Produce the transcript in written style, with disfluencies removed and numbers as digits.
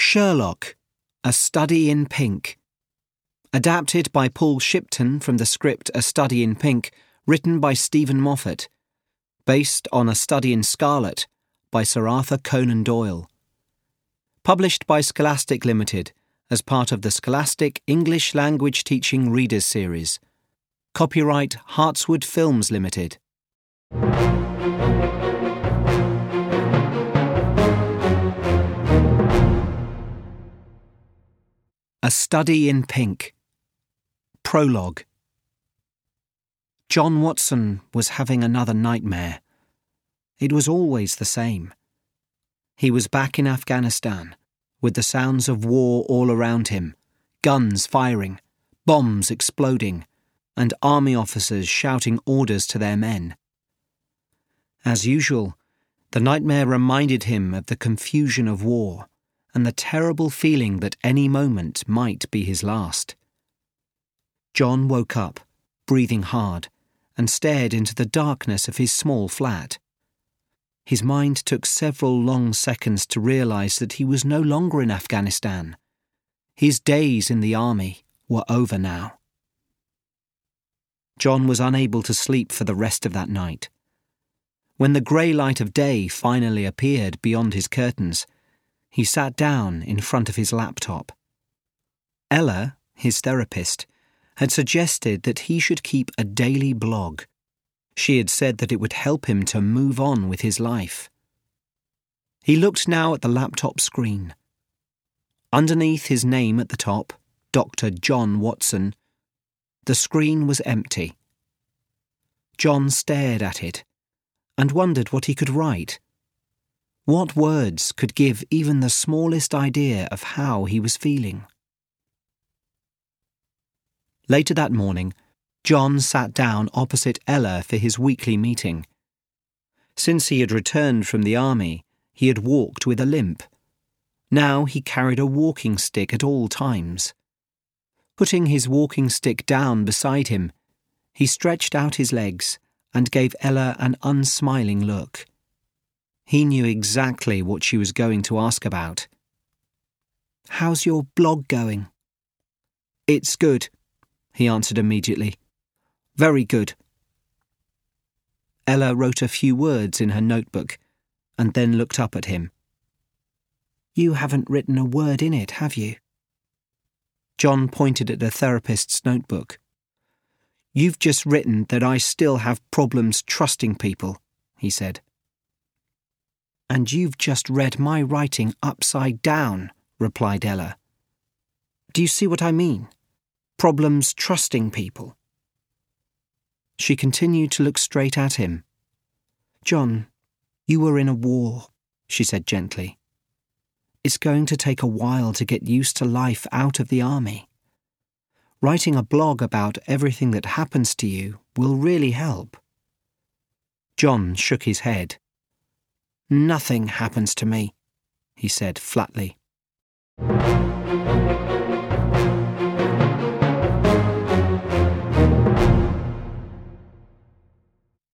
Sherlock, A Study in Pink. Adapted by Paul Shipton from the script A Study in Pink, written by Stephen Moffat. Based on A Study in Scarlet by Sir Arthur Conan Doyle. Published by Scholastic Limited as part of the Scholastic English Language Teaching Readers Series. Copyright Hartswood Films Limited. A Study in Pink. Prologue. John Watson was having another nightmare. It was always the same. He was back in Afghanistan, with the sounds of war all around him, guns firing, bombs exploding, and army officers shouting orders to their men. As usual, the nightmare reminded him of the confusion of war and the terrible feeling that any moment might be his last. John woke up, breathing hard, and stared into the darkness of his small flat. His mind took several long seconds to realise that he was no longer in Afghanistan. His days in the army were over now. John was unable to sleep for the rest of that night. When the grey light of day finally appeared beyond his curtains, he sat down in front of his laptop. Ella, his therapist, had suggested that he should keep a daily blog. She had said that it would help him to move on with his life. He looked now at the laptop screen. Underneath his name at the top, Dr. John Watson, the screen was empty. John stared at it and wondered what he could write. What words could give even the smallest idea of how he was feeling? Later that morning, John sat down opposite Ella for his weekly meeting. Since he had returned from the army, he had walked with a limp. Now he carried a walking stick at all times. Putting his walking stick down beside him, he stretched out his legs and gave Ella an unsmiling look. He knew exactly what she was going to ask about. "How's your blog going?" "It's good," he answered immediately. "Very good." Ella wrote a few words in her notebook and then looked up at him. "You haven't written a word in it, have you?" John pointed at the therapist's notebook. "You've just written that I still have problems trusting people," he said. "And you've just read my writing upside down," replied Ella. "Do you see what I mean? Problems trusting people." She continued to look straight at him. "John, you were in a war," she said gently. "It's going to take a while to get used to life out of the army. Writing a blog about everything that happens to you will really help." John shook his head. "Nothing happens to me," he said flatly.